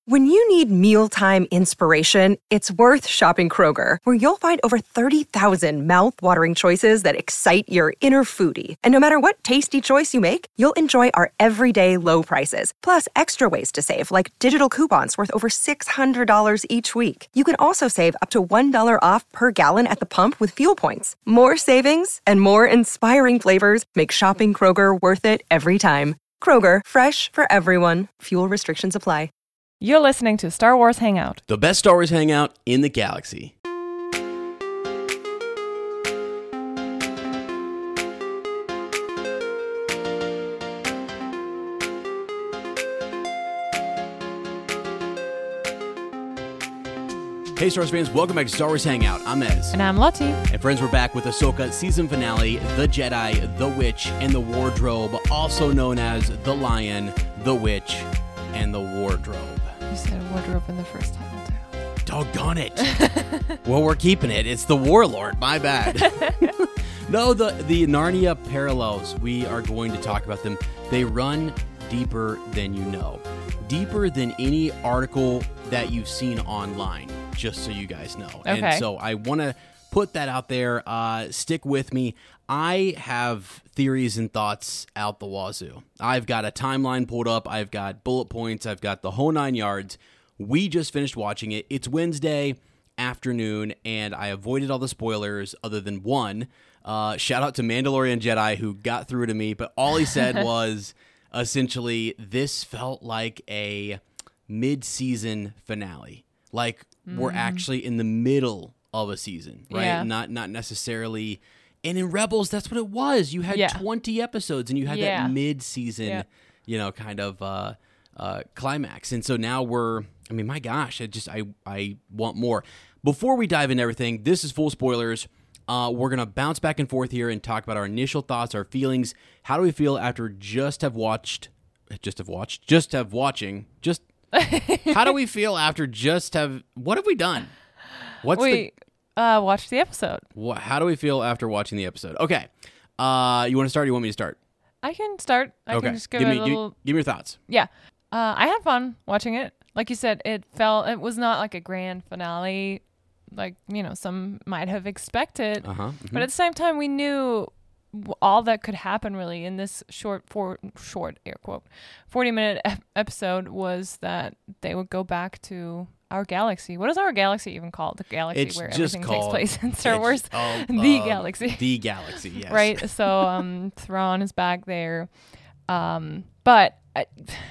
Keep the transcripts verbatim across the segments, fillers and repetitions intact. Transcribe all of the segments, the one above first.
When you need mealtime inspiration, it's worth shopping Kroger, where you'll find over thirty thousand mouth-watering choices that excite your inner foodie. And no matter what tasty choice you make, you'll enjoy our everyday low prices, plus extra ways to save, like digital coupons worth over six hundred dollars each week. You can also save up to one dollar off per gallon at the pump with fuel points. More savings and more inspiring flavors make shopping Kroger worth it every time. Kroger, fresh for everyone. Fuel restrictions apply. You're listening to Star Wars Hangout, the best Star Wars hangout in the galaxy. Hey Star Wars fans, welcome back to Star Wars Hangout. I'm Ez. and I'm Lottie. And friends, we're back with Ahsoka season finale, The Jedi, The Witch, and the Wardrobe, also known as The Lion, The Witch, and the Wardrobe. You said wardrobe in the first title, too. Doggone it. Well, we're keeping it. It's the Warlord. My bad. No, the, the Narnia parallels, we are going to talk about them. They run deeper than you know. Deeper than any article that you've seen online, just so you guys know. Okay. And so I want to put that out there. Uh, stick with me. I have theories and thoughts out the wazoo. I've got a timeline pulled up. I've got bullet points. I've got the whole nine yards. We just finished watching it. It's Wednesday afternoon, and I avoided all the spoilers other than one. Uh, shout out to Mandalorian Jedi who got through to me, but all he said was essentially this felt like a mid-season finale. Like mm-hmm. we're actually in the middle of a season, right? Yeah. Not not necessarily... And in Rebels, that's what it was. You had yeah. twenty episodes, and you had yeah. that mid-season, yeah. you know, kind of uh, uh, climax. And so now we're, I mean, my gosh, I just, I, I want more. Before we dive into everything, this is full spoilers. Uh, we're going to bounce back and forth here and talk about our initial thoughts, our feelings. How do we feel after just have watched, just have watched, just have watching, just, how do we feel after just have, what have we done? What's we, the... Uh, watch the episode. What, how do we feel after watching the episode? Okay. Uh, you want to start or you want me to start? I can start. I okay. can just give, give it me, a little... Give, give me your thoughts. Yeah. Uh, I had fun watching it. Like you said, it felt... It was not like a grand finale like, you know, some might have expected. Uh-huh. Mm-hmm. But at the same time, we knew all that could happen really in this short, for, short air quote, forty minute ep- episode was that they would go back to... Our galaxy. What is our galaxy even called? The galaxy it's where just everything called, takes place in Star Wars. Uh, the uh, galaxy. The galaxy, yes. Right? So um, Thrawn is back there. Um, but uh,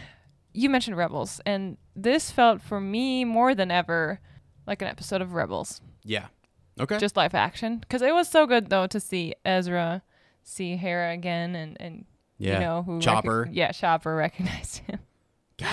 you mentioned Rebels, and this felt for me more than ever like an episode of Rebels. Yeah. Okay. Just live action. Because it was so good, though, to see Ezra, see Hera again, and, and yeah. you know, who... Chopper. Rec- yeah, Chopper recognized him. Gosh.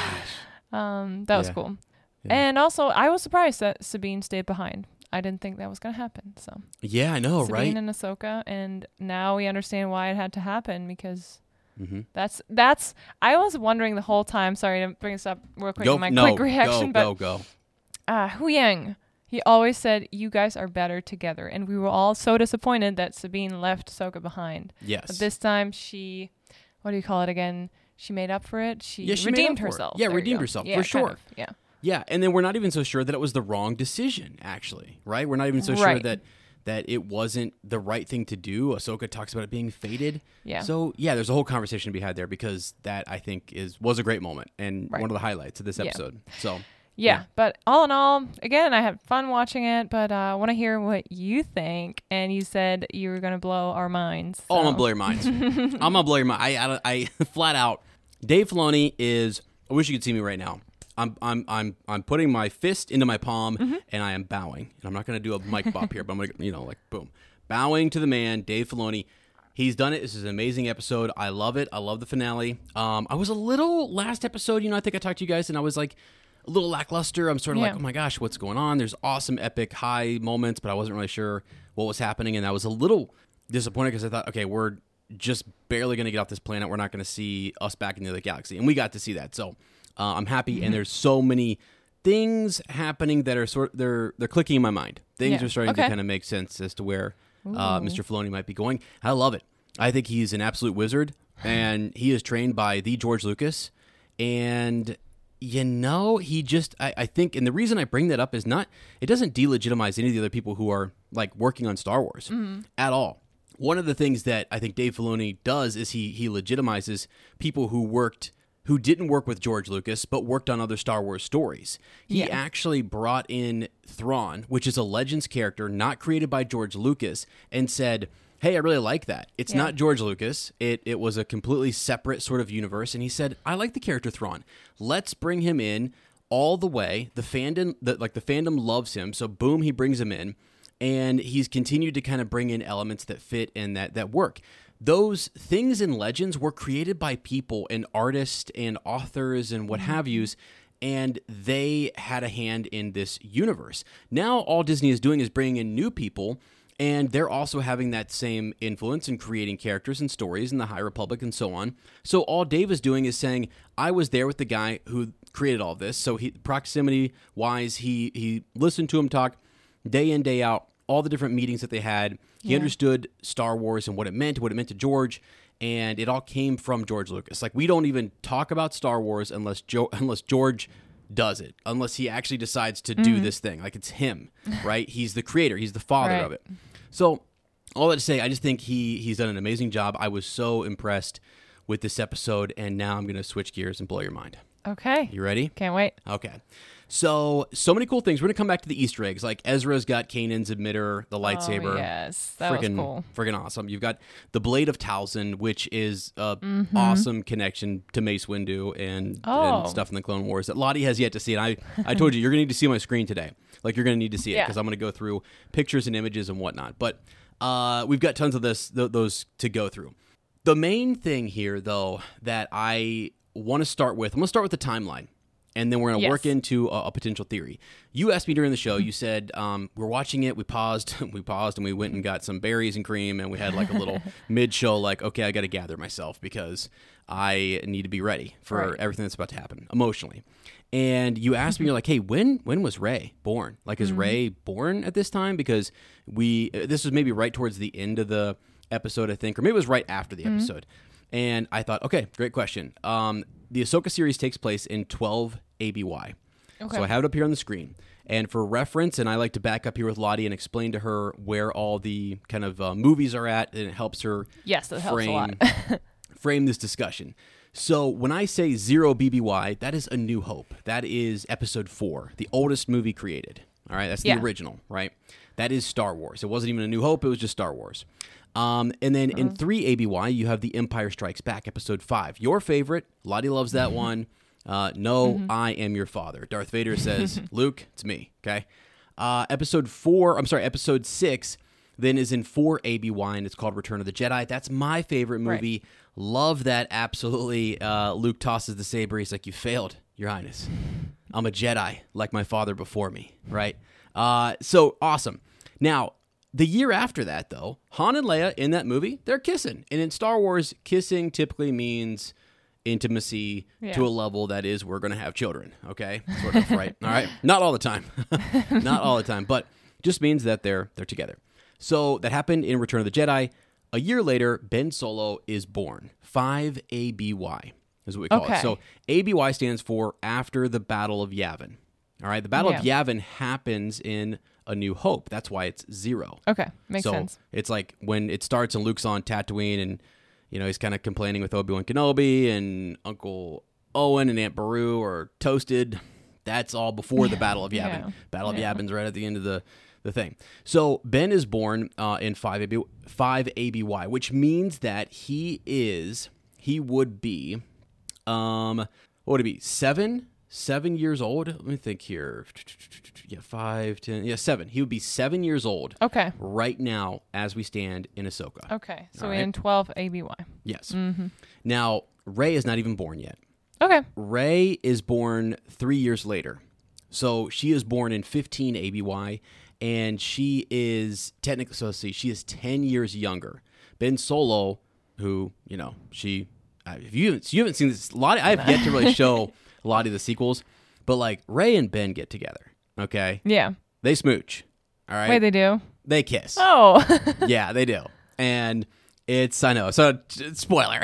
Um, that was yeah. cool. Yeah. And also, I was surprised that Sabine stayed behind. I didn't think that was going to happen. So yeah, I know, Sabine right? Sabine and Ahsoka, and now we understand why it had to happen because mm-hmm. that's that's. I was wondering the whole time. Sorry to bring this up real quick. Go, my no, quick reaction, go, but go, go. Uh, Hu Yang, he always said, "You guys are better together," and we were all so disappointed that Sabine left Ahsoka behind. Yes. But this time, she, what do you call it again? She made up for it. She, yeah, she redeemed made up for herself. It. Yeah, There redeemed herself yeah, for sure. Of, yeah. Yeah, and then we're not even so sure that it was the wrong decision, actually, right? We're not even so right. sure that that it wasn't the right thing to do. Ahsoka talks about it being fated. Yeah. So, yeah, there's a whole conversation to be had there because that, I think, is was a great moment and right. one of the highlights of this yeah. episode. So, yeah, yeah, but all in all, again, I had fun watching it, but uh, I want to hear what you think. And you said you were going to blow our minds. So. Oh, I'm going to blow your minds. I'm going to blow your mind. I, I, I flat out, Dave Filoni is, I wish you could see me right now. I'm I'm I'm I'm putting my fist into my palm mm-hmm. and I am bowing. And I'm not going to do a mic bop here, but I'm going to, you know, like boom, bowing to the man, Dave Filoni. He's done it. This is an amazing episode. I love it. I love the finale. Um, I was a little last episode. You know, I think I talked to you guys, and I was like a little lackluster. I'm sort of yeah. like, oh my gosh, what's going on? There's awesome, epic, high moments, but I wasn't really sure what was happening, and I was a little disappointed because I thought, okay, we're just barely going to get off this planet. We're not going to see us back in the other galaxy, and we got to see that. So. Uh, I'm happy, and there's so many things happening that are sort they're they're clicking in my mind. Things yeah. are starting okay. to kind of make sense as to where uh, Mister Filoni might be going. I love it. I think he's an absolute wizard, and he is trained by the George Lucas. And You know, he just, I, I think, and the reason I bring that up is not, it doesn't delegitimize any of the other people who are like working on Star Wars mm-hmm. at all. One of the things that I think Dave Filoni does is he he legitimizes people who worked, who didn't work with George Lucas, but worked on other Star Wars stories. He yeah. actually brought in Thrawn, which is a Legends character not created by George Lucas, and said, hey, I really like that. It's yeah. not George Lucas. It it was a completely separate sort of universe. And he said, I like the character Thrawn. Let's bring him in all the way. The fandom, the, like the fandom loves him. So boom, he brings him in. And he's continued to kind of bring in elements that fit and that, that work. Those things in Legends were created by people and artists and authors and what mm-hmm. have yous. And they had a hand in this universe. Now all Disney is doing is bringing in new people. And they're also having that same influence in creating characters and stories in the High Republic and so on. So all Dave is doing is saying, I was there with the guy who created all this. So he, proximity-wise, he he listened to him talk day in, day out, all the different meetings that they had. He yeah. understood Star Wars and what it meant, what it meant to George, and it all came from George Lucas. Like, we don't even talk about Star Wars unless jo- unless George does it, unless he actually decides to do mm-hmm. this thing. Like, it's him, right? He's the creator. He's the father right. of it. So all that to say, I just think he he's done an amazing job. I was so impressed with this episode, and now I'm going to switch gears and blow your mind. Okay. You ready? Can't wait. Okay. So, so many cool things. We're going to come back to the Easter eggs. Like, Ezra's got Kanan's emitter, the lightsaber. Oh, yes. That friggin', was cool. Friggin' awesome. You've got the Blade of Talzin, which is a mm-hmm. awesome connection to Mace Windu and, oh. and stuff in the Clone Wars that Lottie has yet to see. And I, I told you, you're going to need to see my screen today. Like, you're going to need to see it because yeah. I'm going to go through pictures and images and whatnot. But uh, we've got tons of this, th- those to go through. The main thing here, though, that I want to start with, I'm going to start with the timeline. And then we're going to yes. work into a, a potential theory. You asked me during the show, you said, um, we're watching it, we paused, we paused, and we went and got some berries and cream, and we had like a little mid-show, like, okay, I got to gather myself because I need to be ready for right. everything that's about to happen emotionally. And you asked me, you're like, hey, when when was Rey born? Like, is mm-hmm. Rey born at this time? Because we, this was maybe right towards the end of the episode, I think, or maybe it was right after the mm-hmm. episode. And I thought, okay, great question. Um, the Ahsoka series takes place in twelve A B Y. Okay. So I have it up here on the screen. And for reference, and I like to back up here with Lottie and explain to her where all the kind of uh, movies are at, and it helps her yes, that frame, helps a lot. frame this discussion. So when I say zero B B Y, that is A New Hope. That is episode four, the oldest movie created. All right, that's the yeah. original, right? That is Star Wars. It wasn't even A New Hope, it was just Star Wars. Um, and then uh-huh. in three A B Y, you have The Empire Strikes Back, episode five. Your favorite. Lottie loves that mm-hmm. one. Uh, no, mm-hmm. I am your father. Darth Vader says, Luke, it's me, okay? Uh, episode four, I'm sorry, episode six, then is in four A B Y, and it's called Return of the Jedi. That's my favorite movie. Right. Love that, absolutely. Uh, Luke tosses the saber. He's like, you failed, Your Highness. I'm a Jedi, like my father before me, right? Uh, so, awesome. Now, the year after that, though, Han and Leia in that movie, they're kissing. And in Star Wars, kissing typically means intimacy yeah. to a level that is we're going to have children, okay? Sort of, right? All right? Not all the time. Not all the time, but just means that they're they're together. So that happened in Return of the Jedi. A year later, Ben Solo is born. five A B Y is what we call okay. it. So A B Y stands for After the Battle of Yavin. All right? The Battle yeah. of Yavin happens in A New Hope. That's why it's zero. Okay, makes so sense. It's like when it starts and Luke's on Tatooine and, you know, he's kind of complaining with Obi-Wan Kenobi and Uncle Owen and Aunt Beru are toasted. That's all before the Battle of Yavin. yeah. Battle of yeah. Yavin's right at the end of the, the thing. So Ben is born uh, in five A B Y, which means that he is, he would be, um, what would it be, seven? Seven years old? Let me think here. Yeah, five, ten. Yeah, seven. He would be seven years old. Okay. Right now, as we stand in Ahsoka. Okay, so All we're right? in twelve A B Y. Yes. Mm-hmm. Now, Rey is not even born yet. Okay. Rey is born three years later. So she is born in fifteen A B Y, and she is technically, so let's see, she is ten years younger. Ben Solo, who, you know, she, uh, if you, you haven't seen this, a lot, I have yet to really show a lot of the sequels, but like Rey and Ben get together, okay? Yeah. They smooch, all right? Wait, they do? They kiss. Oh. Yeah, they do. And it's, I know, so spoiler.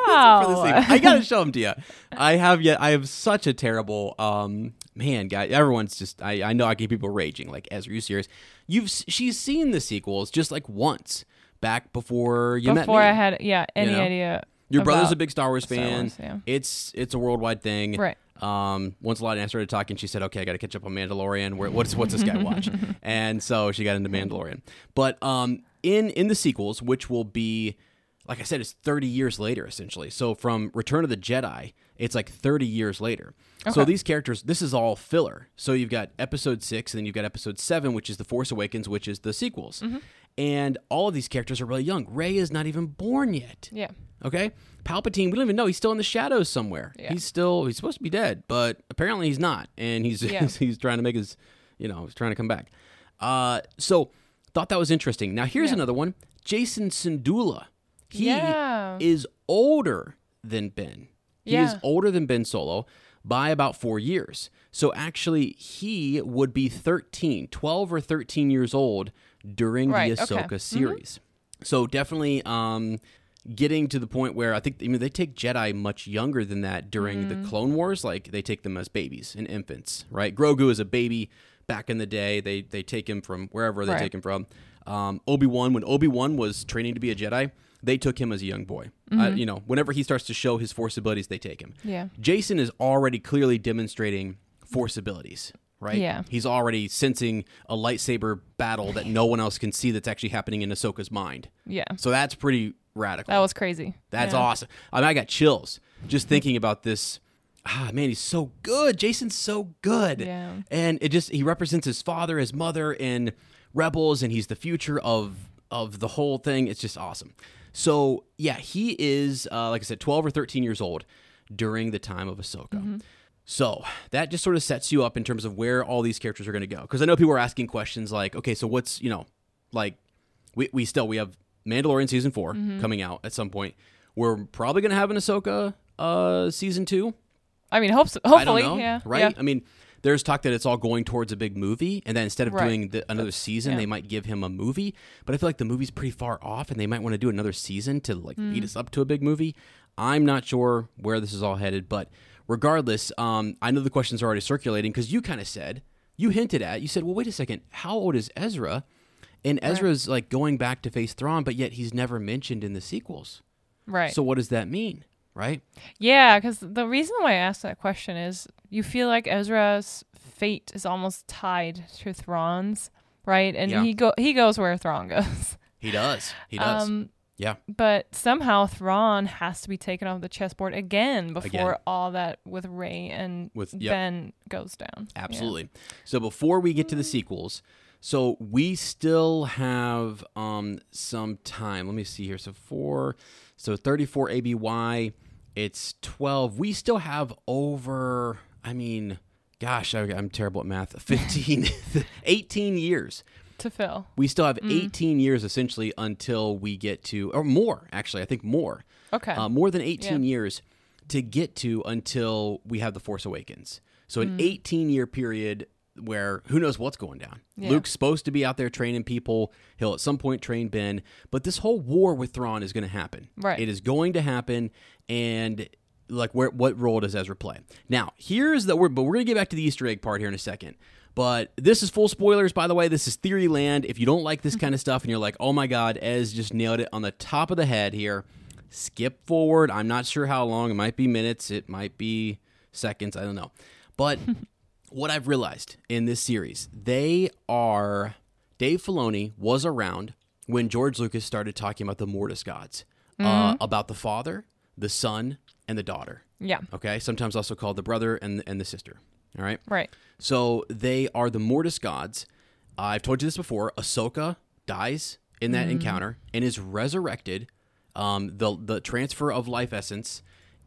Wow. for the sequel. I gotta show them to you. I have yet. I have such a terrible um man, guy. Everyone's just. I, I know I get people raging. Like, Ezra, are you serious? You've she's seen the sequels just like once back before you met me. Before I had yeah any You know? idea. Your brother's about a big Star Wars Star fan. Wars, yeah. It's it's a worldwide thing. Right. Um, once Lottie and I started talking, she said, "Okay, I got to catch up on Mandalorian. Where, what's what's this guy watch?" And so she got into Mandalorian. But um, in in the sequels, which will be, like I said, it's thirty years later essentially. So from Return of the Jedi, it's like thirty years later. Okay. So these characters, this is all filler. So you've got Episode six, and then you've got Episode seven, which is The Force Awakens, which is the sequels. Mm-hmm. And all of these characters are really young. Rey is not even born yet. Yeah. Okay? Palpatine, we don't even know. He's still in the shadows somewhere. Yeah. He's still, he's supposed to be dead, but apparently he's not. And he's Yeah. he's, he's trying to make his, you know, he's trying to come back. Uh, so, thought that was interesting. Now, here's Yeah. another one. Jason Syndulla. He Yeah. is older than Ben. He Yeah. is older than Ben Solo by about four years. So, actually, he would be thirteen, twelve or thirteen years old during Right, the okay. Ahsoka series. Mm-hmm. So, definitely... Um, getting to the point where I think I mean they take Jedi much younger than that during mm. the Clone Wars. Like they take them as babies and infants, right? Grogu is a baby back in the day. They they take him from wherever they right. take him from. Um, Obi-Wan, when Obi-Wan was training to be a Jedi, they took him as a young boy. Mm-hmm. Uh, you know, whenever he starts to show his Force abilities, they take him. Yeah. Jason is already clearly demonstrating Force abilities. Right? Yeah. He's already sensing a lightsaber battle that no one else can see that's actually happening in Ahsoka's mind. Yeah. So that's pretty radical. That was crazy. That's yeah. awesome. I mean, I got chills just thinking about this. Ah, man, he's so good. Jason's so good. Yeah. And it just, he represents his father, his mother in Rebels, and he's the future of of the whole thing. It's just awesome. So, yeah, he is, uh, like I said, twelve or thirteen years old during the time of Ahsoka. Mm-hmm. So that just sort of sets you up in terms of where all these characters are going to go. Because I know people are asking questions like, okay, so what's, you know, like, we, we still, we have Mandalorian Season four mm-hmm. coming out at some point. We're probably going to have an Ahsoka uh, Season two. I mean, hope so, hopefully, I don't know, yeah. Right? Yeah. I mean, there's talk that it's all going towards a big movie, and then instead of right. doing the, another season, yeah. they might give him a movie. But I feel like the movie's pretty far off, and they might want to do another season to like mm. lead us up to a big movie. I'm not sure where this is all headed, but regardless, um, I know the questions are already circulating because you kind of said, you hinted at, you said, well, wait a second, how old is Ezra? And Ezra's right. like going back to face Thrawn, but yet he's never mentioned in the sequels. Right. So what does that mean? Right? Yeah, because the reason why I asked that question is you feel like Ezra's fate is almost tied to Thrawn's, right? And yeah. he go he goes where Thrawn goes. He does. He does. Um, yeah. But somehow Thrawn has to be taken off the chessboard again before again. all that with Rey and with, yep. Ben goes down. Absolutely. Yeah. So before we get to the sequels, so we still have um, some time. Let me see here. So four, so thirty-four A B Y. It's twelve. We still have over, I mean, gosh, I, I'm terrible at math. fifteen, eighteen years. To fill. We still have mm. eighteen years essentially until we get to, or more, actually. I think more. Okay. Uh, more than eighteen yeah. years to get to until we have The Force Awakens. So an mm. eighteen-year period where who knows what's going down. Yeah. Luke's supposed to be out there training people. He'll at some point train Ben. But this whole war with Thrawn is going to happen. Right. It is going to happen. And like, where what role does Ezra play? Now, here's the word, but we're going to get back to the Easter egg part here in a second. But this is full spoilers, by the way. This is Theory Land. If you don't like this kind of stuff and you're like, oh my God, Ez just nailed it on the top of the head here, skip forward. I'm not sure how long. It might be minutes. It might be seconds. I don't know. But what I've realized in this series, they are, Dave Filoni was around when George Lucas started talking about the Mortis gods, mm-hmm. uh, about the Father, the Son, and the daughter. Yeah. Okay? Sometimes also called the brother and, and the sister. All right? Right. So they are the Mortis gods. Uh, I've told you this before. Ahsoka dies in that mm-hmm. encounter and is resurrected. Um, the the transfer of life essence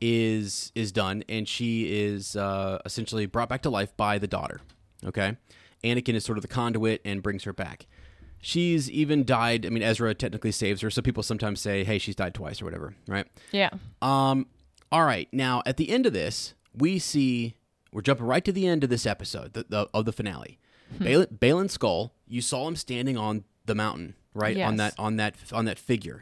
is is done, and she is uh, essentially brought back to life by the daughter. Okay? Anakin is sort of the conduit and brings her back. She's even died. I mean, Ezra technically saves her, so people sometimes say, hey, she's died twice or whatever, right? Yeah. Um. All right. Now, at the end of this, we see... We're jumping right to the end of this episode the, the, of the finale. Hmm. Baylan, Baylan Skoll, you saw him standing on the mountain, right? Yes. On that on that on that figure.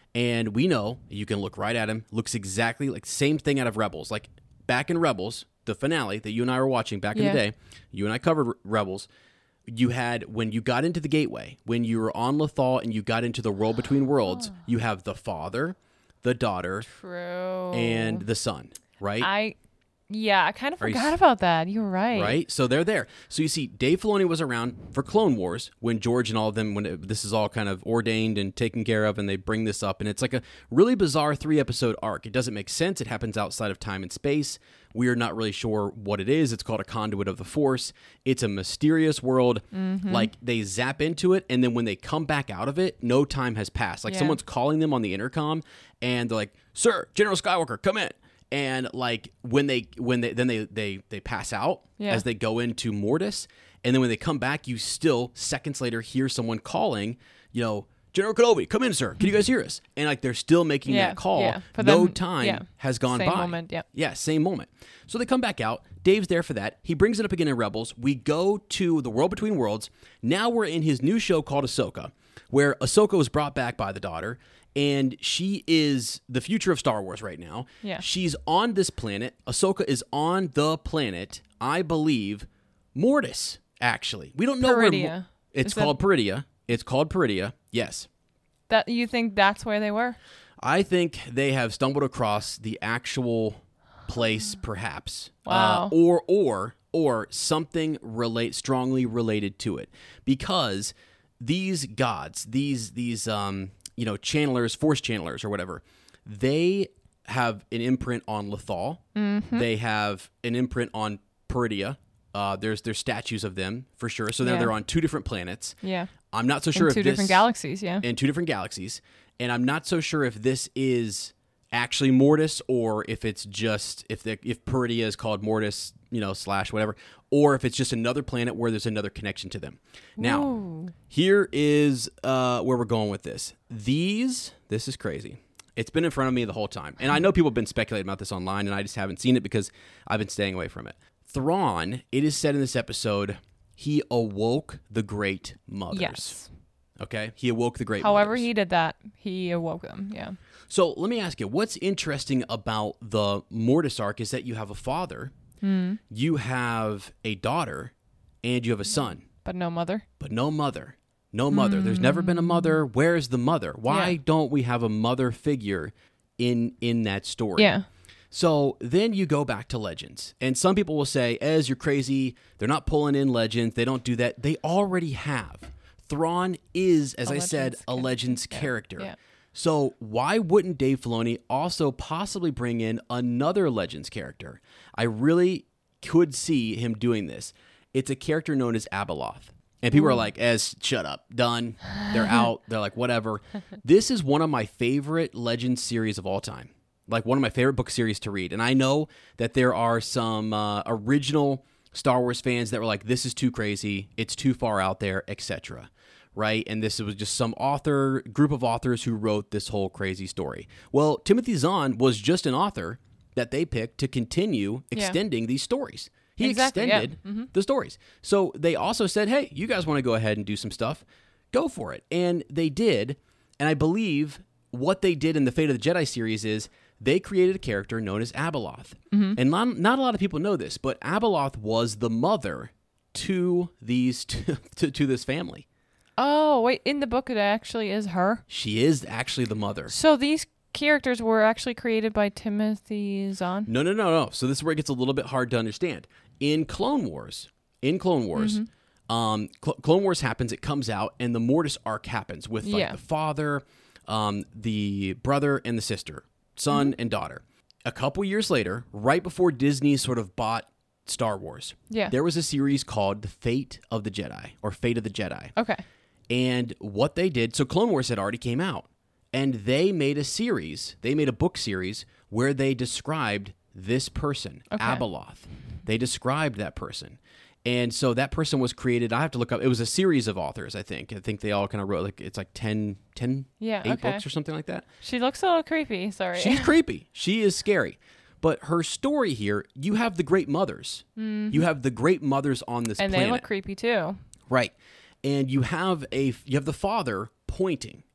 And we know, you can look right at him, looks exactly like same thing out of Rebels. Like back in Rebels, the finale that you and I were watching back in Yeah. the day, you and I covered Re- Rebels. You had, when you got into the Gateway, when you were on Lothal and you got into the World Between Worlds, you have the father, the daughter, True. and the son, right? I, yeah, I kind of Are you forgot s- about that. You're right. Right? So they're there. So you see, Dave Filoni was around for Clone Wars when George and all of them, when it, this is all kind of ordained and taken care of, and they bring this up. And it's like a really bizarre three episode arc. It doesn't make sense. It happens outside of time and space. We are not really sure what it is. It's called a conduit of the Force. It's a mysterious world. Mm-hmm. Like they zap into it, and then when they come back out of it, no time has passed. Like Yeah. someone's calling them on the intercom, and they're like, "Sir, General Skywalker, come in." And like when they when they then they they they pass out Yeah. as they go into Mortis, and then when they come back, you still seconds later hear someone calling, you know, General Kenobi, come in, sir. Can you guys hear us? And like they're still making Yeah, that call. yeah. For No them- time yeah. has gone Same by. moment, yeah. Yeah, same moment. So they come back out. Dave's there for that. He brings it up again in Rebels. We go to the World Between Worlds. Now we're in his new show called Ahsoka, where Ahsoka was brought back by the daughter. And she is the future of Star Wars right now. Yeah. She's on this planet. Ahsoka is on the planet, I believe, Mortis, actually. We don't know where... Peridia. Mo- it's Is that- called Peridia. It's called Peridia, yes. That you think that's where they were? I think they have stumbled across the actual place, perhaps. Wow. Uh, or, or, or something relate strongly related to it. Because these gods, these, these... um. you know, channelers, force channelers or whatever, they have an imprint on Lothal. Mm-hmm. They have an imprint on Peridia. Uh, there's there's statues of them for sure. So they're, Yeah. they're on two different planets. Yeah. I'm not so sure In if two this, different galaxies, yeah. in two different galaxies, and I'm not so sure if this is actually Mortis or if it's just if the if Peridia is called Mortis, you know, slash whatever, or if it's just another planet where there's another connection to them. Now, Ooh. here is uh, where we're going with this. These, this is crazy. It's been in front of me the whole time. And I know people have been speculating about this online, and I just haven't seen it because I've been staying away from it. Thrawn, it is said in this episode, he awoke the Great Mothers. Yes. Okay? He awoke the Great However Mothers. he did that, he awoke them, yeah. So let me ask you, what's interesting about the Mortis arc is that you have a father, Hmm. you have a daughter, and you have a son. But no mother. But no mother. No mother. There's never been a mother. Where's the mother? Why Yeah. don't we have a mother figure in in that story? Yeah. So then you go back to Legends. And some people will say, Ez, you're crazy. They're not pulling in Legends. They don't do that. They already have. Thrawn is, as A I said, Legends a character. Legends Yeah. character. Yeah. So why wouldn't Dave Filoni also possibly bring in another Legends character? I really could see him doing this. It's a character known as Abeloth. And people are like, Ez, shut up. Done. They're out. They're like, whatever. This is one of my favorite Legends series of all time. Like one of my favorite book series to read. And I know that there are some uh, original Star Wars fans that were like, this is too crazy. It's too far out there, et cetera. Right? And this was just some author, group of authors who wrote this whole crazy story. Well, Timothy Zahn was just an author that they picked to continue Yeah. extending these stories. He Exactly, yeah. extended the stories. So they also said, hey, you guys want to go ahead and do some stuff? Go for it. And they did. And I believe what they did in the Fate of the Jedi series is they created a character known as Abeloth. Mm-hmm. And not, not a lot of people know this, but Abeloth was the mother to these to, to, to this family. Oh, wait, in the book it actually is her. She is actually the mother. So these characters were actually created by Timothy Zahn? No, no, no, no. So this is where it gets a little bit hard to understand. In Clone Wars, in Clone Wars, Mm-hmm. um, Cl- Clone Wars happens. It comes out, and the Mortis arc happens with like Yeah. the father, um, the brother, and the sister, son Mm-hmm. and daughter. A couple years later, right before Disney sort of bought Star Wars, Yeah. there was a series called The Fate of the Jedi or Fate of the Jedi. Okay. And what they did, so Clone Wars had already came out, and they made a series, they made a book series where they described this person, Okay. Abeloth. They described that person. And so that person was created, I have to look up, it was a series of authors, I think. I think they all kind of wrote, like it's like ten, ten, Yeah, eight okay. books or something like that. She looks a little creepy, sorry. She's creepy. She is scary. But her story here, you have the Great Mothers. You have the Great Mothers on this and planet. they look creepy too. Right. And you have a you have the father pointing.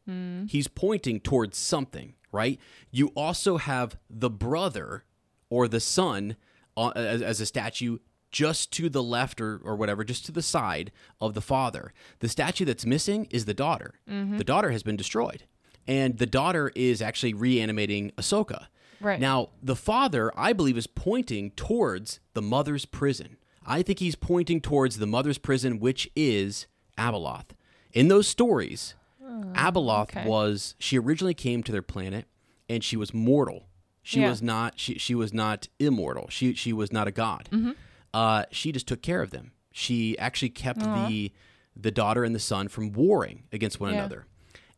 Mm. He's pointing towards something, right? You also have the brother or the son uh, as, as a statue just to the left or, or whatever, just to the side of the father. The statue that's missing is the daughter. Mm-hmm. The daughter has been destroyed. And the daughter is actually reanimating Ahsoka. Right. Now, the father, I believe, is pointing towards the mother's prison. I think he's pointing towards the mother's prison, which is Abeloth. In those stories, oh, Abeloth okay. was, she originally came to their planet, and she was mortal. She Yeah. was not, she, she was not immortal. She, she was not a god. Mm-hmm. Uh, she just took care of them. She actually kept Aw. the the daughter and the son from warring against one Yeah. another.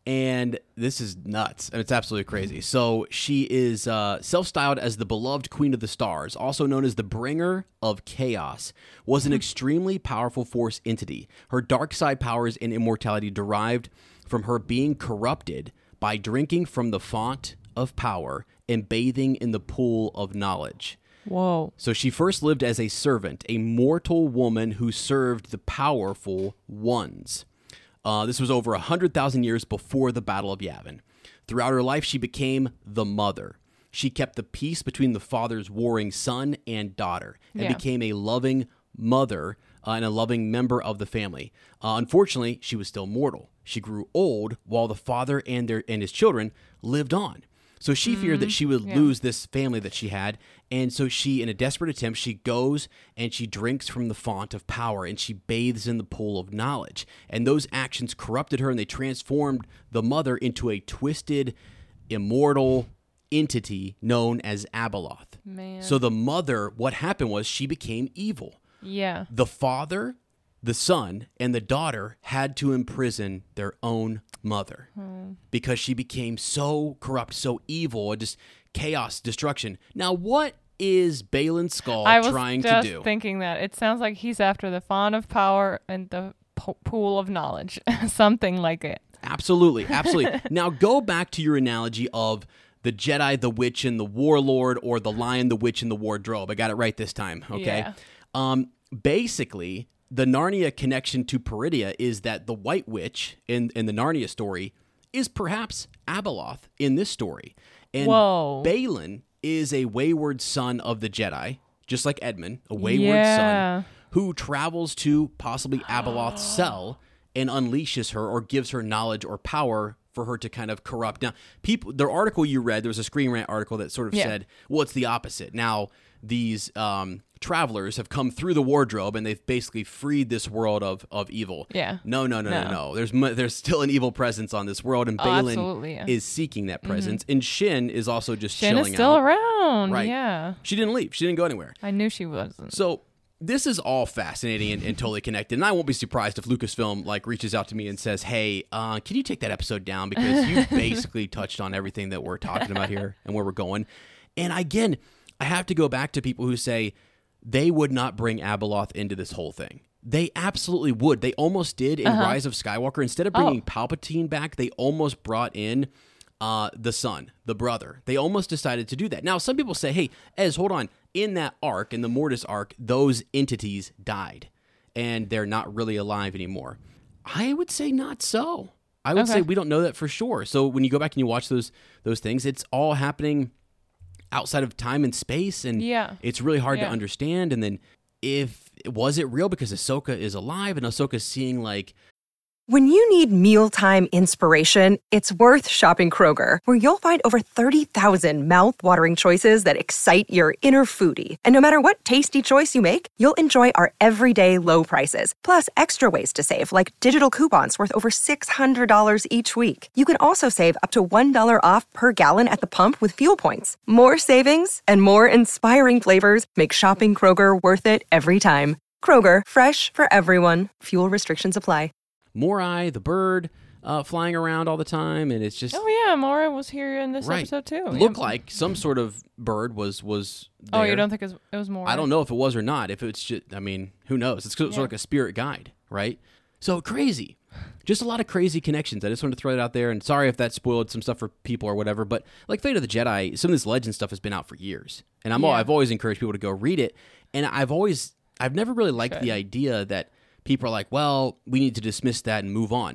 And this is nuts. And it's absolutely crazy. So she is uh, self-styled as the beloved Queen of the Stars, also known as the Bringer of Chaos, was an extremely powerful force entity. Her dark side powers and immortality derived from her being corrupted by drinking from the font of power and bathing in the pool of knowledge. Whoa. So she first lived as a servant, a mortal woman who served the powerful ones. Uh, this was over one hundred thousand years before the Battle of Yavin. Throughout her life, she became the mother. She kept the peace between the father's warring son and daughter and Yeah. became a loving mother uh, and a loving member of the family. Uh, unfortunately, she was still mortal. She grew old while the father and, their, and his children lived on. So she feared that she would yeah. lose this family that she had. And so she, in a desperate attempt, she goes and she drinks from the font of power and she bathes in the pool of knowledge. And those actions corrupted her and they transformed the mother into a twisted, immortal entity known as Abeloth. Man. So the mother, what happened was she became evil. Yeah. The father, the son, and the daughter had to imprison their own mother because she became so corrupt, so evil, and just chaos, destruction. Now, what is Balin Skull I was trying to just do? thinking that. It sounds like he's after the font of power and the po- pool of knowledge. Something like it. Absolutely, absolutely. Now, go back to your analogy of the Jedi, the witch, and the warlord, or the lion, the witch, and the wardrobe. I got it right this time, okay? Yeah. Um, basically, the Narnia connection to Peridia is that the White Witch in, in the Narnia story is perhaps Abeloth in this story. And Whoa. Balin is a wayward son of the Jedi, just like Edmund, a wayward Yeah. son, who travels to possibly Abeloth's cell and unleashes her or gives her knowledge or power for her to kind of corrupt. Now, people, the article you read, there was a Screen Rant article that sort of Yeah. said, well, it's the opposite. Now, these um, travelers have come through the wardrobe and they've basically freed this world of, of evil. Yeah. No, no, no, no, No. no. There's mu- there's still an evil presence on this world, and Oh, Balin absolutely, yeah. is seeking that presence. And Shin is also just Shin is chilling still out. around. Right. Yeah. She didn't leave. She didn't go anywhere. I knew she wasn't. So this is all fascinating and, and totally connected. And I won't be surprised if Lucasfilm like reaches out to me and says, "Hey, uh, can you take that episode down because you basically touched on everything that we're talking about here and where we're going." And again, I have to go back to people who say they would not bring Abeloth into this whole thing. They absolutely would. They almost did in Uh-huh. Rise of Skywalker. Instead of bringing Palpatine back, they almost brought in uh, the son, the brother. They almost decided to do that. Now, some people say, hey, Ez, hold on. In that arc, in the Mortis arc, those entities died, and they're not really alive anymore. I would say not so. I would Okay. say we don't know that for sure. So when you go back and you watch those those things, it's all happening outside of time and space, and Yeah. it's really hard to Yeah. understand. And then if was it real because Ahsoka is alive and Ahsoka's seeing like When you need mealtime inspiration, it's worth shopping Kroger, where you'll find over thirty thousand mouth-watering choices that excite your inner foodie. And no matter what tasty choice you make, you'll enjoy our everyday low prices, plus extra ways to save, like digital coupons worth over six hundred dollars each week. You can also save up to one dollar off per gallon at the pump with fuel points. More savings and more inspiring flavors make shopping Kroger worth it every time. Kroger, fresh for everyone. Fuel restrictions apply. Morai, the bird, uh, flying around all the time, and it's just Oh yeah, Mora was here in this right. episode too. Looked Yeah. like some sort of bird was was. Oh, you there. don't think it was, it was Mora? I don't know if it was or not. If it's just, I mean, who knows? It's sort of Yeah. like a spirit guide, right? So crazy. Just a lot of crazy connections. I just wanted to throw it out there. And sorry if that spoiled some stuff for people or whatever. But like Fate of the Jedi, some of this legend stuff has been out for years. And I'm all, Yeah. I've always encouraged people to go read it. And I've always, I've never really liked Should. the idea that people are like, well, we need to dismiss that and move on.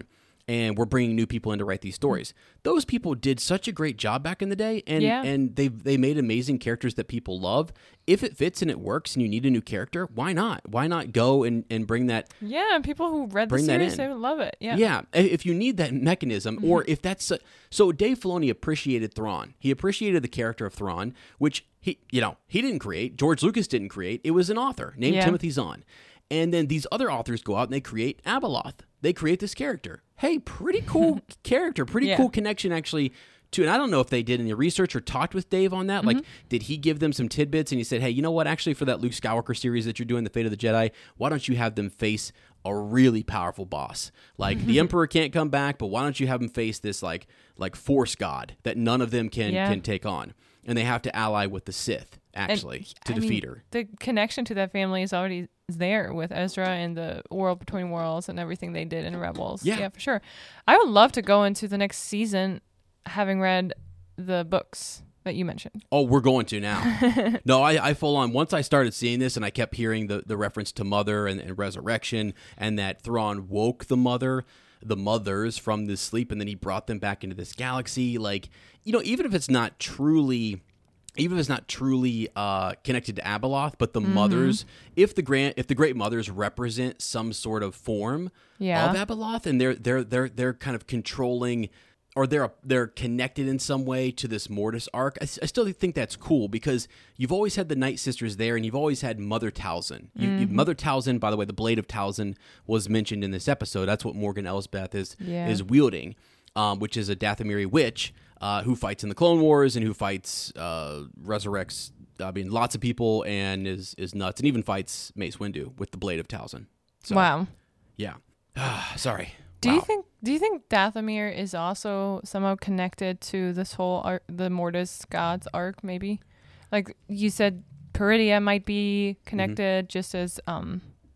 and we're bringing new people in to write these stories. Those people did such a great job back in the day, and Yeah. and they they made amazing characters that people love. If it fits and it works, and you need a new character, why not? Why not go and, and bring that? Yeah, and people who read the Bring that series, in. they would love it. Yeah. Yeah, i- if you need that mechanism, or if that's so, so Dave Filoni appreciated Thrawn. He appreciated the character of Thrawn, which he, you know, he didn't create. George Lucas didn't create. It was an author named Yeah. Timothy Zahn, and then these other authors go out and they create Abeloth. They create this character. Hey, pretty cool character, pretty Yeah. cool connection actually. To, and I don't know if they did any research or talked with Dave on that. Like, did he give them some tidbits and he said, hey, you know what? Actually, for that Luke Skywalker series that you're doing, The Fate of the Jedi, why don't you have them face a really powerful boss? Like, the Emperor can't come back, but why don't you have them face this, like, like Force God that none of them can, Yeah. can take on? And they have to ally with the Sith, actually, And, to I defeat mean, her. The connection to that family is already there with Ezra and the World Between Worlds and everything they did in Rebels. Yeah. Yeah, for sure. I would love to go into the next season having read the books that you mentioned. Oh, we're going to now. no, I, I full on. Once I started seeing this and I kept hearing the, the reference to Mother and, and resurrection, and that Thrawn woke the Mother, the mothers from this sleep, and then he brought them back into this galaxy. Like, you know, even if it's not truly, even if it's not truly uh, connected to Abeloth, but the Mm-hmm. mothers, if the grand, if the great mothers represent some sort of form Yeah. of Abeloth, and they're they're they're they're kind of controlling, or they're they're connected in some way to this Mortis arc. I, I still think that's cool because you've always had the Night Sisters there, and you've always had Mother Talzin. You, you, Mother Talzin, by the way, the Blade of Talzin was mentioned in this episode. That's what Morgan Elsbeth is Yeah. is wielding, um, which is a Dathomiri witch uh, who fights in the Clone Wars and who fights uh, resurrects. I mean, lots of people and is is nuts, and even fights Mace Windu with the Blade of Talzin. So, Wow. Yeah. Sorry. Do Wow. you think do you think Dathomir is also somehow connected to this whole arc, the Mortis gods arc maybe? Like you said Peridia might be connected just as um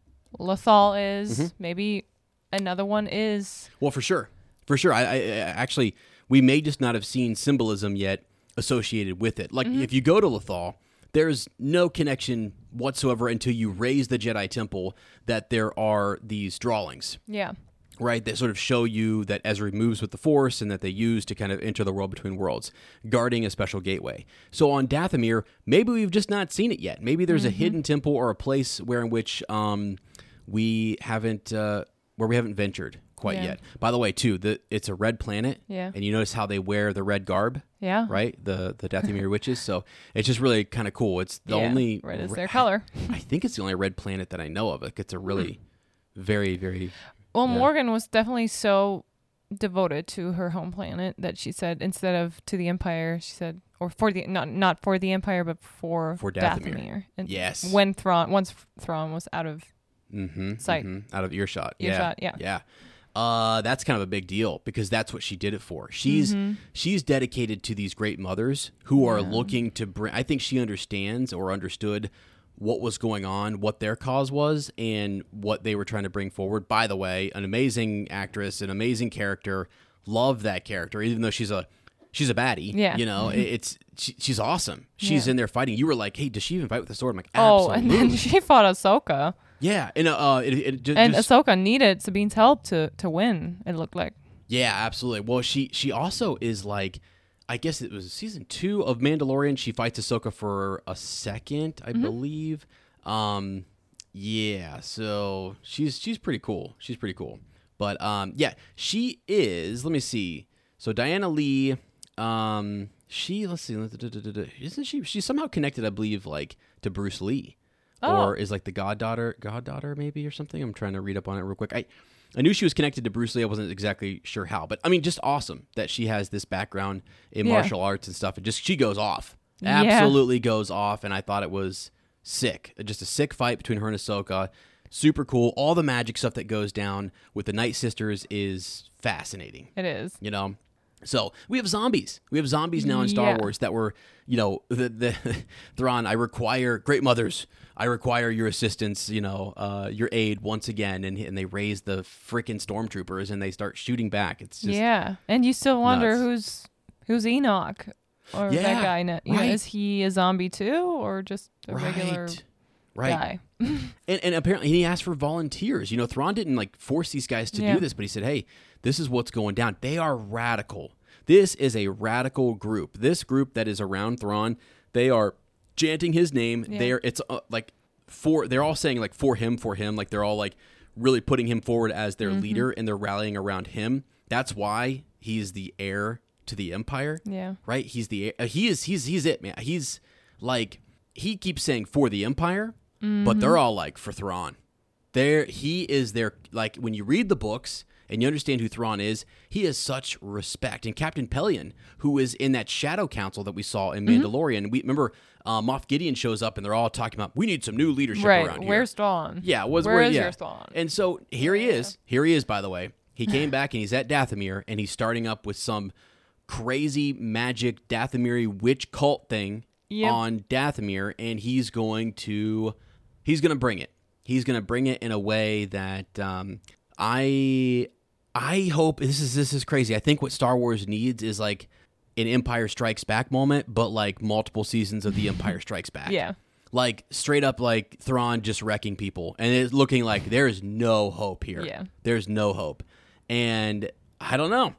Lothal is. Mm-hmm. Maybe another one is. Well, for sure, for sure. I, I, I actually, we may just not have seen symbolism yet associated with it. Like, if you go to Lothal, there's no connection whatsoever until you raise the Jedi Temple that there are these drawings, Yeah. right? That sort of show you that Ezra moves with the Force and that they use to kind of enter the world between worlds, guarding a special gateway. So on Dathomir, maybe we've just not seen it yet. Maybe there's a hidden temple or a place where in which um, we haven't, uh, where we haven't ventured quite Yeah. yet. By the way, too, the it's a red planet. Yeah. And you notice how they wear the red garb, Yeah. right? The the Dathomir witches. So it's just really kind of cool. It's the Yeah, only red is re- their color. I think it's the only red planet that I know of. Like, it's a really very very Well, Yeah. Morgan was definitely so devoted to her home planet that she said instead of to the Empire, she said, or for the not not for the Empire, but for For Dathomir. Dathomir. And Yes. when Thrawn once Thrawn was out of mm-hmm, Sight. mhm, out of earshot. Earshot, yeah, yeah. yeah. Uh, that's kind of a big deal because that's what she did it for. She's she's dedicated to these great mothers who are Mm-hmm. Yeah. looking to bring. I think she understands or understood what was going on, what their cause was, and what they were trying to bring forward. By the way, an amazing actress, an amazing character. Love that character, even though she's a she's a baddie. Yeah. you know, it, it's she, she's awesome. She's Yeah. in there fighting. You were like, hey, does she even fight with the sword? I'm like, oh, absolutely. and then she fought Ahsoka, yeah, and uh, it, it, ju- and just, Ahsoka needed Sabine's help to to win. It looked like. yeah, absolutely. Well, she she also is like, I guess it was season two of Mandalorian. She fights Ahsoka for a second, I believe. Um, yeah, so she's she's pretty cool. She's pretty cool. But um, yeah, she is. Let me see. So Diana Lee, um, she let's see, isn't she? She's somehow connected, I believe, like to Bruce Lee, Oh. or is like the goddaughter, goddaughter maybe or something. I'm trying to read up on it real quick. I I knew she was connected to Bruce Lee. I wasn't exactly sure how, but I mean, just awesome that she has this background in Yeah. martial arts and stuff. And just she goes off, Yeah. absolutely goes off, and I thought it was sick. Just a sick fight between her and Ahsoka. Super cool. All the magic stuff that goes down with the Night Sisters is fascinating. It is. You know, so we have zombies. We have zombies now in Star Yeah. Wars that were, you know, the the Thrawn. I require great mothers. I require your assistance. You know, uh, your aid once again. And and they raise the freaking stormtroopers and they start shooting back. It's just Yeah, and you still wonder nuts. who's who's Enoch or Yeah, that guy. You know, right. is he a zombie too, or just a right, regular? Right. guy. And, and apparently he asked for volunteers. You know, Thrawn didn't like force these guys to Yeah. do this, but he said, hey, this is what's going down. They are radical. This is a radical group. This group that is around Thrawn, they are chanting his name. Yeah. They're it's uh, like for they're all saying like for him, for him. Like they're all like really putting him forward as their Mm-hmm. leader, and they're rallying around him. That's why he's the heir to the Empire. Yeah. Right? He's the uh, he is he's he's it, man. He's like he keeps saying for the Empire, but they're all like for Thrawn. There he is their like when you read the books and you understand who Thrawn is, he has such respect. And Captain Pelion, who is in that Shadow Council that we saw in Mandalorian, we remember uh, Moff Gideon shows up and they're all talking about we need some new leadership Right. around here. Where's Thrawn? Yeah, was Where where, is yeah. your Thrawn? And so here he Yeah. is. Here he is, by the way. He came back and he's at Dathomir and he's starting up with some crazy magic Dathomiri witch cult thing Yep. on Dathomir, and he's going to he's going to bring it. He's going to bring it in a way that um, I I hope this is this is crazy. I think what Star Wars needs is like an Empire Strikes Back moment, but like multiple seasons of the Empire Strikes Back. Yeah. Like straight up like Thrawn just wrecking people and it's looking like there is no hope here. Yeah. There's no hope. And I don't know.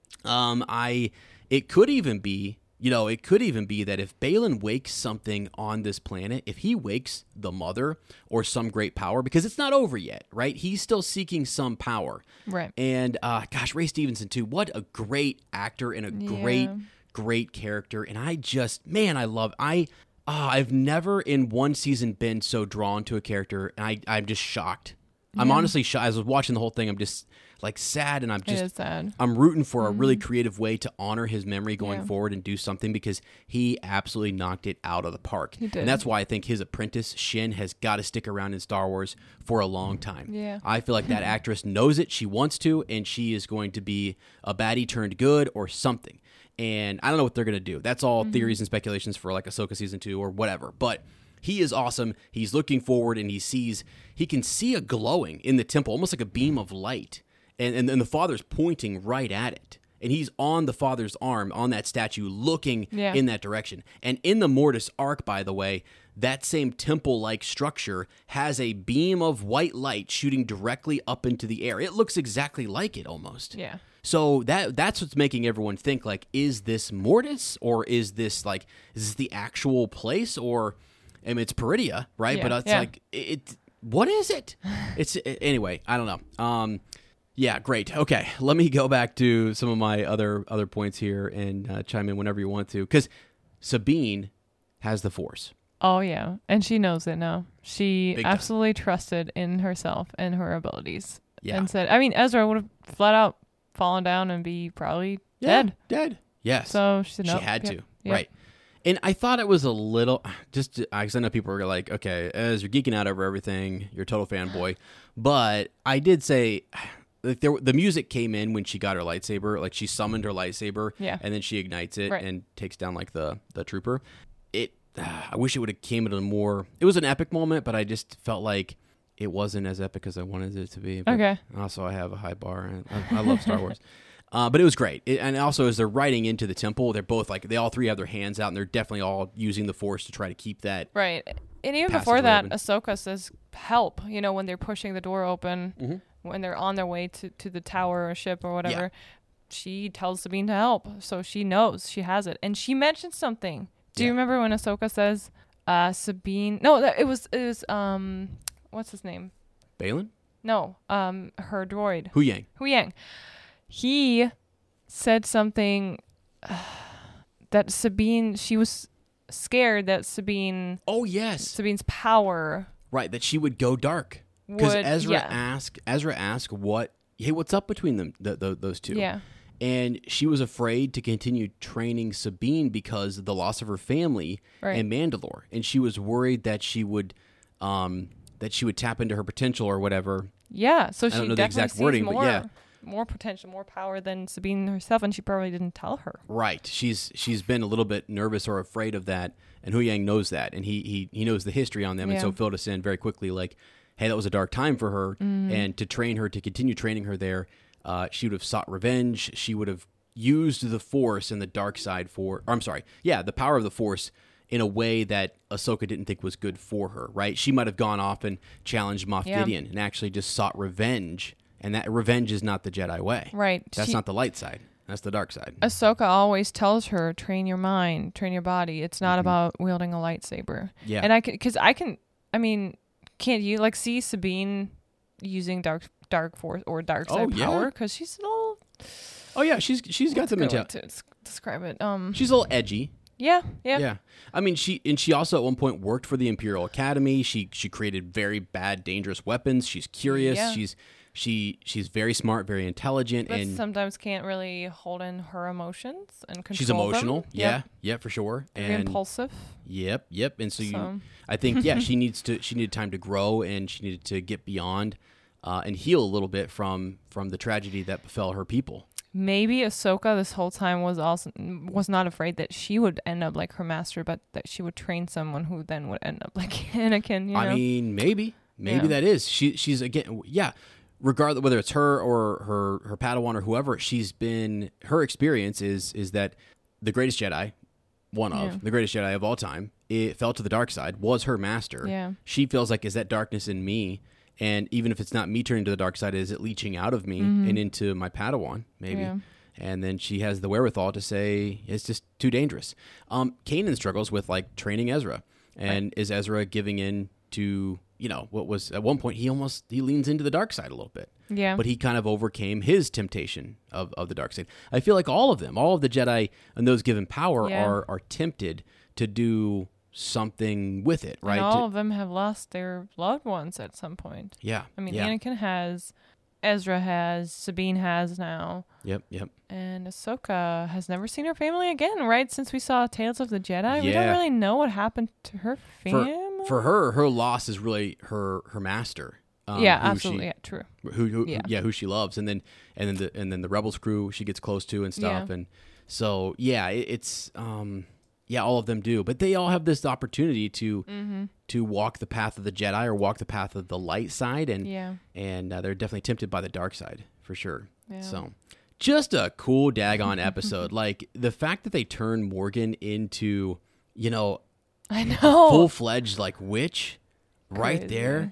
Um I it could even be, you know, it could even be that if Baylan wakes something on this planet, if he wakes the mother or some great power, because it's not over yet, right? He's still seeking some power. Right. And uh gosh, Ray Stevenson too. What a great actor and a great Yeah. great character. And I just man, I love I Ah, I've never in one season been so drawn to a character, and I, I'm just shocked. I'm honestly shocked. As I was watching the whole thing, I'm just like sad, and I'm It just is sad. I'm rooting for a really creative way to honor his memory going Yeah. forward and do something because he absolutely knocked it out of the park. He did. And that's why I think his apprentice Shin has got to stick around in Star Wars for a long time. Yeah. I feel like that actress knows it, she wants to, and she is going to be a baddie turned good or something. And I don't know what they're going to do. That's all theories and speculations for like Ahsoka season two or whatever. But he is awesome. He's looking forward and he sees, he can see a glowing in the temple, almost like a beam of light. And, and, and the father's pointing right at it. And he's on the father's arm on that statue looking Yeah. in that direction. And in the Mortis arc, by the way, that same temple-like structure has a beam of white light shooting directly up into the air. It looks exactly like it almost. Yeah. So that that's what's making everyone think like, is this Mortis or is this like is this the actual place or I mean it's Peridia, right? Yeah, But it's yeah. like it. What is it? It's anyway. I don't know. Um, yeah, great. Okay, let me go back to some of my other other points here and uh, chime in whenever you want to because Sabine has the Force. Oh yeah, and she knows it now. She Big time. absolutely trusted in herself and her abilities. Yeah. And said, I mean, Ezra would have flat out fallen down and be probably dead. Dead. Yes. So she said, she nope. had Yep. to, Yep. right? And I thought it was a little just because I know people are like, okay, as you're geeking out over everything, you're a total fanboy. But I did say, like, there the music came in when she got her lightsaber, like she summoned her lightsaber, Yeah. and then she ignites it Right. and takes down like the the trooper. It, I wish it would have came at a more. It was an epic moment, but I just felt like it wasn't as epic as I wanted it to be. But Okay. Also, I have a high bar, and I, I love Star Wars. Uh, but it was great. It, and also, as they're riding into the temple, they're both like, they all three have their hands out, and they're definitely all using the Force to try to keep that. Right. And even Passageway before that, open. Ahsoka says help, you know, when they're pushing the door open, Mm-hmm. when they're on their way to, to the tower or ship or whatever. She tells Sabine to help. So she knows she has it. And she mentioned something. Do you Yeah. remember when Ahsoka says uh, Sabine? No, that- it was, it was, um, what's his name? Baylan? No, um, her droid. Hu Yang. Hu Yang. He said something uh, that Sabine, she was scared that Sabine, Oh, yes. Sabine's power Right, that she would go dark. Because would, Ezra yeah. asked, Ezra asked what, hey, what's up between them, th- th- those two? Yeah. And she was afraid to continue training Sabine because of the loss of her family Right. and Mandalore. And she was worried that she would, um, that she would tap into her potential or whatever. Yeah, so she don't know the definitely exact sees wording, but more, yeah. more potential, more power than Sabine herself, and she probably didn't tell her. Right. She's she's been a little bit nervous or afraid of that, and Hu Yang knows that, and he he, he knows the history on them, and Yeah. so filled us in very quickly. Like, hey, that was a dark time for her, Mm. and to train her to continue training her there, uh, she would have sought revenge. She would have used the Force and the dark side for. Or I'm sorry, yeah, the power of the Force in a way that Ahsoka didn't think was good for her, right? She might have gone off and challenged Moff Yeah. Gideon and actually just sought revenge, and that revenge is not the Jedi way. Right. That's She- not the light side. That's the dark side. Ahsoka always tells her, train your mind, train your body. It's not about wielding a lightsaber. Yeah. And I can, because I can, I mean, can't you like see Sabine using dark dark force or dark Oh, side yeah. power? Because she's a little, Oh yeah, she's she's got the good way mentality. to des- describe it. Um, She's a little edgy. yeah, yeah, Yeah. I mean, she and she also at one point worked for the Imperial Academy. She she created very bad, dangerous weapons. She's curious. Yeah. She's she she's very smart, very intelligent, But and sometimes can't really hold in her emotions and control she's them. emotional. Yeah, Yep. yeah, for sure. Very And impulsive. yep, yep. And so you, So- I think yeah, she needs to she needed time to grow, and she needed to get beyond uh, and heal a little bit from from the tragedy that befell her people. Maybe Ahsoka this whole time was also was not afraid that she would end up like her master, but that she would train someone who then would end up like Anakin. You know? I mean, maybe, maybe Yeah. that is she. She's again, yeah. Regardless whether it's her or her her Padawan or whoever, she's been. Her experience is is that the greatest Jedi, one of Yeah. the greatest Jedi of all time, it fell to the dark side. Was her master. Yeah. She feels like, is that darkness in me? And even if it's not me turning to the dark side, is it leaching out of me and into my Padawan? Maybe. Mm-hmm. Yeah. And then she has the wherewithal to say it's just too dangerous. Um, Kanan struggles with like training Ezra, and is Ezra giving in to, you know, what was at one point he almost he leans into the dark side a little bit, Yeah. but he kind of overcame his temptation of, of the dark side. I feel like all of them, all of the Jedi and those given power Yeah. are are tempted to do something with it, right? And all To- of them have lost their loved ones at some point. yeah, I mean, yeah, Anakin has, Ezra has, Sabine has now, yep, yep. and Ahsoka has never seen her family again, right? Since we saw Tales of the Jedi, we Yeah. don't really know what happened to her For, family. for her, her loss is really her her master. Um, yeah, who she- absolutely. Yeah, true. who, who yeah. Yeah. who she loves, and then and then the and then the Rebels crew she gets close to and stuff, Yeah. and so yeah, it, it's um yeah, all of them do, but they all have this opportunity to Mm-hmm. to walk the path of the Jedi or walk the path of the light side, and Yeah. and uh, they're definitely tempted by the dark side for sure. Yeah. So just a cool daggone episode, like the fact that they turn Morgan into, you know, I know. full fledged like witch right Crazy. there.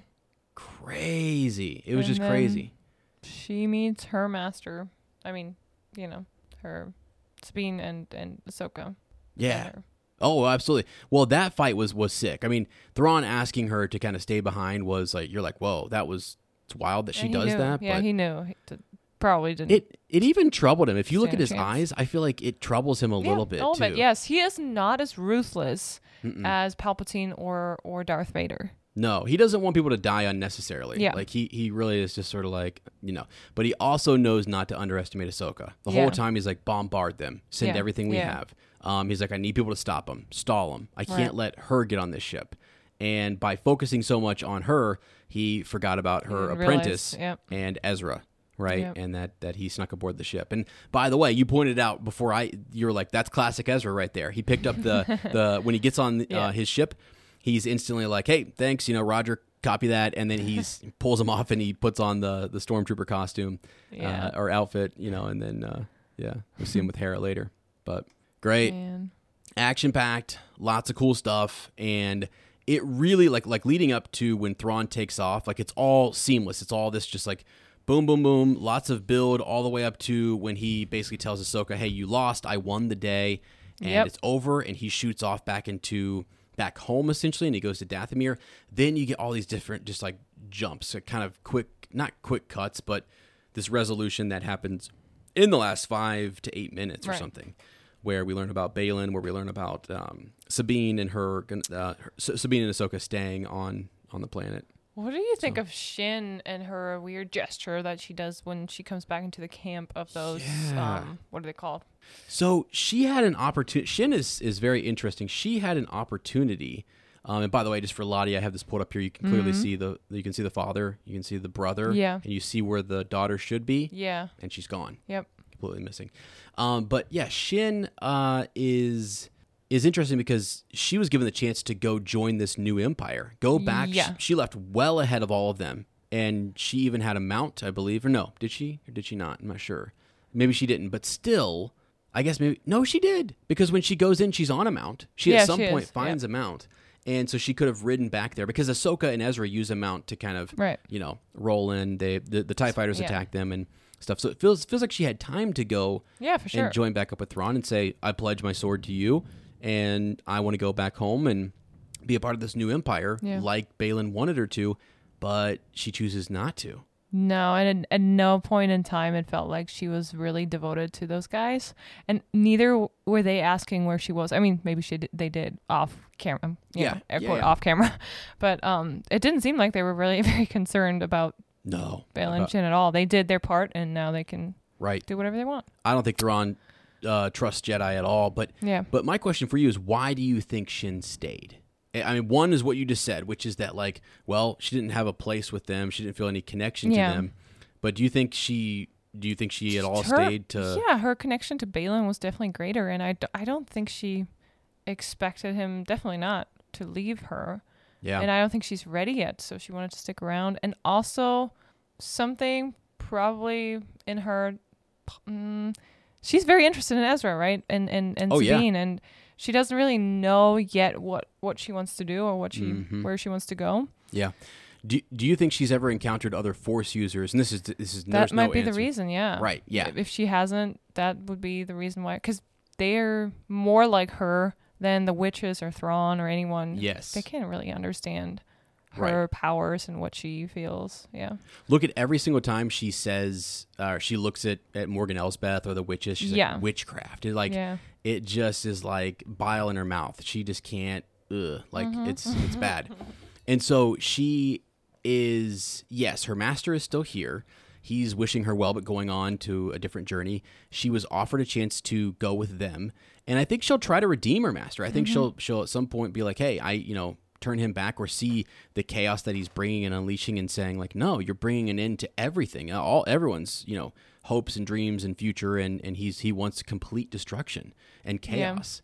Crazy. It was And just then- crazy. She meets her master. I mean, you know, her Sabine and and Ahsoka. Yeah. Her. Oh, absolutely. Well, that fight was was sick. I mean, Thrawn asking her to kind of stay behind was like, you're like, whoa, that was it's wild that Yeah, she he does knew. that. Yeah, but he knew. He d- probably didn't. it it even troubled him. If you look Stand at a his chance. eyes, I feel like it troubles him a Yeah, little bit a little too. bit. Yes, he is not as ruthless Mm-mm. as Palpatine or or Darth Vader. No, he doesn't want people to die unnecessarily. Yeah. Like he he really is just sort of like, you know, but he also knows not to underestimate Ahsoka. The Yeah. whole time he's like, bombard them, send Yeah, everything we yeah. have. Um, he's like, I need people to stop them, stall them. I can't Right. let her get on this ship. And by focusing so much on her, he forgot about her didn't apprentice realize, yep. and Ezra, right? Yep. And that that he snuck aboard the ship. And by the way, you pointed out before I, you were like, that's classic Ezra right there. He picked up the the when he gets on uh, Yeah. his ship, he's instantly like, hey, thanks, you know, Roger. Copy that, and then he's pulls him off and he puts on the the stormtrooper costume Yeah. uh, or outfit, you know, and then uh, yeah, we'll see him with Hera later. But great, Man. action packed, lots of cool stuff, and it really like like leading up to when Thrawn takes off, like it's all seamless. It's all this just like boom, boom, boom, lots of build all the way up to when he basically tells Ahsoka, "Hey, you lost. I won the day, and Yep. it's over." And he shoots off back into back home essentially, and he goes to Dathomir. Then you get all these different just like jumps, so kind of quick, not quick cuts, but this resolution that happens in the last five to eight minutes or Right. something, where we learn about Balin, where we learn about um, Sabine and her, uh, her Sabine and Ahsoka staying on on the planet. What do you think of Shin and her weird gesture that she does when she comes back into the camp of those? Yeah. Um, what are they called? So she had an opportunity. Shin is, is very interesting. She had an opportunity. Um, and by the way, just for Lottie, I have this pulled up here. You can clearly see the you can see the father, you can see the brother, Yeah. and you see where the daughter should be, Yeah. and she's gone, Yep. completely missing. Um, but yeah, Shin uh, is is interesting because she was given the chance to go join this new empire, go back. Yeah. She, she left well ahead of all of them, and she even had a mount, I believe, or no? Did she or did she not? I'm not sure. Maybe she didn't, but still. I guess maybe no, she did because when she goes in, she's on a mount. She Yeah, at some she point is, finds yeah. a mount, and so she could have ridden back there because Ahsoka and Ezra use a mount to kind of Right. you know roll in. They the, the TIE fighters Yeah. attack them and stuff. So it feels feels like she had time to go Yeah, for sure. and join back up with Thrawn and say, "I pledge my sword to you, and I want to go back home and be a part of this new empire," Yeah. like Balin wanted her to, but she chooses not to. No, and at, at no point in time it felt like she was really devoted to those guys, and neither w- were they asking where she was. I mean, maybe she did, they did off camera, you Yeah, know, air yeah, quote yeah. off camera, but um, it didn't seem like they were really very concerned about No, Balin about- Shin at all. They did their part, and now they can right. do whatever they want. I don't think Thrawn uh, trusts Jedi at all. But Yeah. but my question for you is, why do you think Shin stayed? I mean, one is what you just said, which is that like, well, she didn't have a place with them. She didn't feel any connection Yeah. to them. But do you think she? Do you think she at all Her- stayed to? Yeah, her connection to Balin was definitely greater, and I, d- I don't think she expected him, definitely not, to leave her. Yeah. And I don't think she's ready yet, so she wanted to stick around. And also, something probably in her, mm, she's very interested in Ezra, right? And and and Oh, yeah. Sabine, and she doesn't really know yet what what she wants to do or what she Mhm. where she wants to go. Yeah. Do Do you think she's ever encountered other Force users? And this is this is That there's might no be answer. the reason, yeah. Right, yeah. If she hasn't, that would be the reason why. Because they're more like her than the witches or Thrawn or anyone. Yes. They can't really understand her Right. powers and what she feels. Yeah. Look at every single time she says, uh, she looks at, at Morgan Elsbeth or the witches. She's Yeah. like witchcraft. It like Yeah. it just is like bile in her mouth. She just can't. Ugh, like Mm-hmm. it's it's bad. And so she is yes, her master is still here. He's wishing her well, but going on to a different journey. She was offered a chance to go with them, and I think she'll try to redeem her master. I think Mm-hmm. she'll she'll at some point be like, "Hey, I you know." turn him back or see the chaos that he's bringing and unleashing and saying like, no, you're bringing an end to everything, all everyone's, you know, hopes and dreams and future. And, and he's, he wants complete destruction and chaos.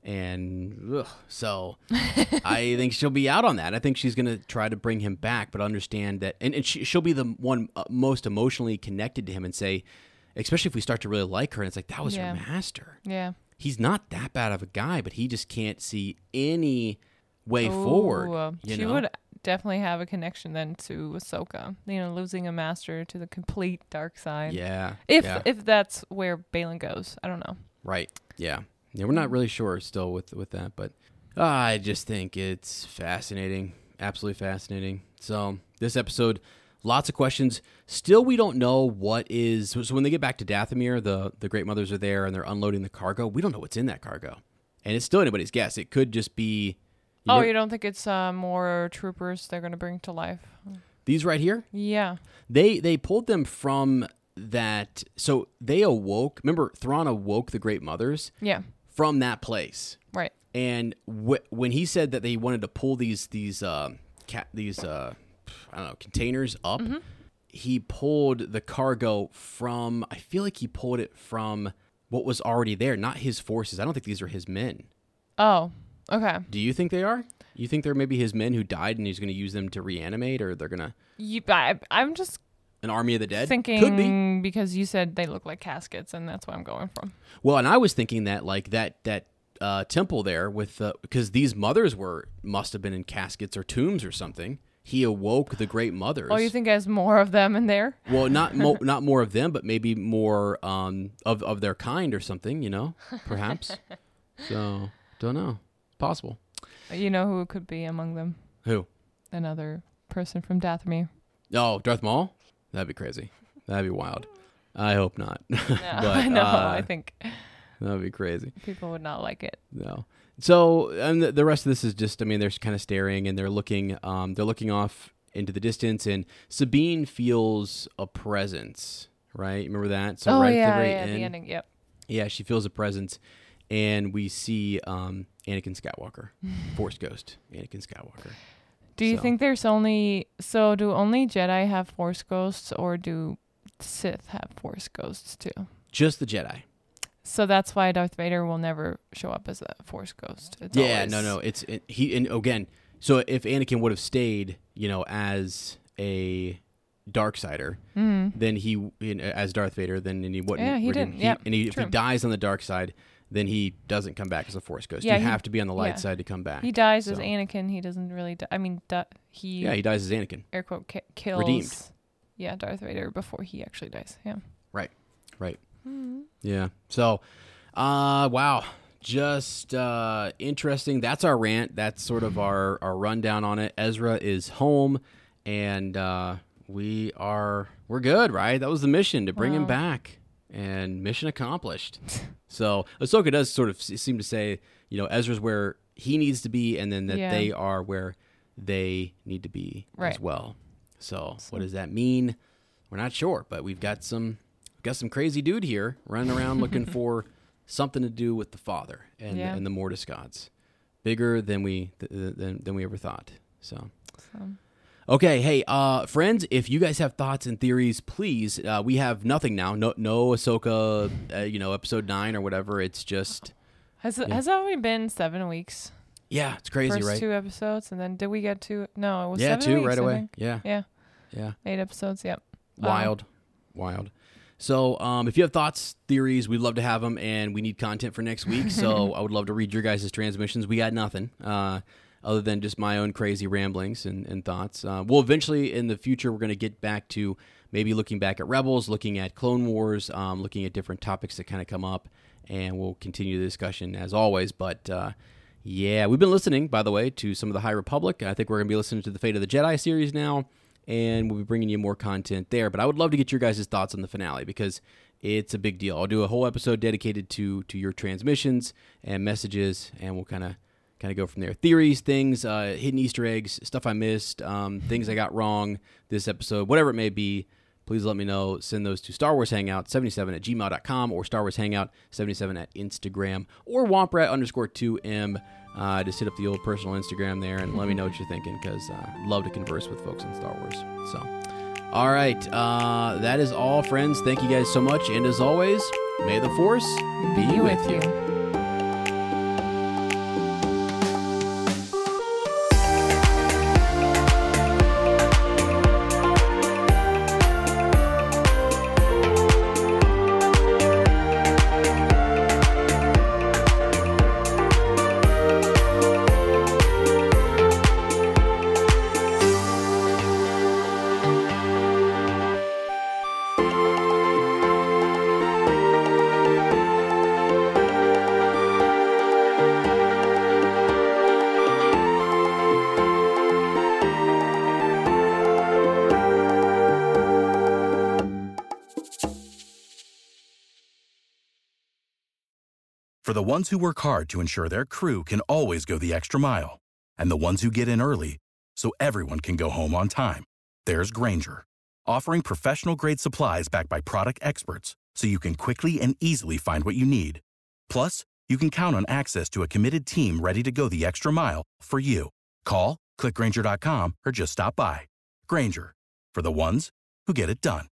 And ugh, so I think she'll be out on that. I think she's going to try to bring him back, but understand that, and, and she, she'll be the one uh, most emotionally connected to him and say, especially if we start to really like her and it's like, that was Yeah. her master. Yeah. He's not that bad of a guy, but he just can't see any way forward. Ooh, uh, You she know? would definitely have a connection then to Ahsoka. You know, losing a master to the complete dark side. Yeah. If yeah. if that's where Balin goes, I don't know. Right. Yeah. Yeah. We're not really sure still with with that, but uh, I just think it's fascinating. Absolutely fascinating. So this episode, lots of questions. Still, we don't know what is. So when they get back to Dathomir, the the Great Mothers are there and they're unloading the cargo. We don't know what's in that cargo, and it's still anybody's guess. It could just be. You Oh, know, you don't think it's uh, more troopers they're going to bring to life? these right here. Yeah. They they pulled them from that. So they awoke. Remember, Thrawn awoke the Great Mothers Yeah. from that place. Right. And wh- when he said that they wanted to pull these these uh, ca- these uh, I don't know containers up, Mm-hmm. he pulled the cargo from. I feel like he pulled it from what was already there, not his forces. I don't think these are his men. Oh, okay. Do you think they are? You think they're maybe his men who died, and he's going to use them to reanimate, or they're going to You, I, I'm just an army of the dead? thinking Could be. because you said they look like caskets, and that's what I'm going from. Well, and I was thinking that like that that uh, temple there with because these mothers were must have been in caskets or tombs or something. He awoke the Great Mothers. Oh, you think there's more of them in there? Well, not mo- not more of them, but maybe more um, of of their kind or something. You know, perhaps. So don't know. Possible. You know who could be among them? Who? Another person from Dathomir. Oh, Darth Maul. That'd be crazy. That'd be wild. I hope not. No, But, no, uh, I think That'd be crazy. people would not like it. No. So, and the, the rest of this is just, I mean, they're kind of staring and they're looking, um, they're looking off into the distance, and Sabine feels a presence, right? Remember that? So oh right yeah, at the very yeah, end, the ending. Yep. yeah, she feels a presence, and we see um, Anakin Skywalker, Force Ghost, Anakin Skywalker. Do you So- think there's only so do only Jedi have Force ghosts, or do Sith have Force ghosts too? Just the Jedi. So that's why Darth Vader will never show up as a Force ghost. It's Yeah, always- no, no. It's it, he, and again, so if Anakin would have stayed, you know, as a Darksider, Mm-hmm. then he in, as Darth Vader, then and he wouldn't. Yeah, he redeem- didn't. Yep, and he, if he true. dies on the dark side, then he doesn't come back as a Force ghost. Yeah, you he- have to be on the light yeah. side to come back. He dies as So- Anakin. He doesn't really. Di- I mean, di- he Yeah, he dies as Anakin. air quote ki- kills. Redeemed. Yeah, Darth Vader before he actually dies. Yeah. Right. Right. Mm-hmm. Yeah. So, uh, wow. Just uh, interesting. That's our rant. That's sort of our, our rundown on it. Ezra is home, and uh, we are we're good, right? That was the mission, to bring him Wow. back, and mission accomplished. So Ahsoka does sort of s- seem to say, you know, Ezra's where he needs to be, and then that Yeah. they are where they need to be Right. as well. So, what does that mean? We're not sure, but we've got some we've got some crazy dude here running around looking for something to do with the Father and Yeah. and the Mortis gods, bigger than we th- th- than than we ever thought. So. So, Okay, hey, uh, friends, if you guys have thoughts and theories, please. Uh, we have nothing now. No, no Ahsoka, uh, you know, episode nine or whatever. It's just, has it, has it already been seven weeks? yeah, it's crazy, First right? two episodes, and then did we get to? No, it was yeah, seven two weeks, right I away. think. Yeah, Yeah, yeah, eight episodes. Yep. Um, wild, wild. So, um, if you have thoughts, theories, we'd love to have them, and we need content for next week. So, I would love to read your guys' transmissions. We got nothing. Uh, other than just my own crazy ramblings and, and thoughts. Uh, we'll eventually, in the future, we're going to get back to maybe looking back at Rebels, looking at Clone Wars, um, looking at different topics that kind of come up, and we'll continue the discussion as always. But, uh, yeah, we've been listening, by the way, to some of the High Republic. I think we're going to be listening to the Fate of the Jedi series now, and we'll be bringing you more content there. But I would love to get your guys' thoughts on the finale, because it's a big deal. I'll do a whole episode dedicated to to your transmissions and messages, and we'll kind of kind of go from there. Theories, things, uh, hidden Easter eggs, stuff I missed, um, things I got wrong this episode, whatever it may be, please let me know. Send those to Star Wars Hangout seventy-seven at gmail dot com or Star Wars Hangout seventy-seven at Instagram or Womprat underscore 2M. Uh, just hit up the old personal Instagram there and let me know what you're thinking, because uh, I'd love to converse with folks on Star Wars. So, all right. Uh, that is all, friends. Thank you guys so much. And as always, may the Force be, Be with with you. you. For the ones who work hard to ensure their crew can always go the extra mile, and the ones who get in early so everyone can go home on time, there's Grainger, offering professional-grade supplies backed by product experts so you can quickly and easily find what you need. Plus, you can count on access to a committed team ready to go the extra mile for you. Call, click Grainger dot com, or just stop by. Grainger, for the ones who get it done.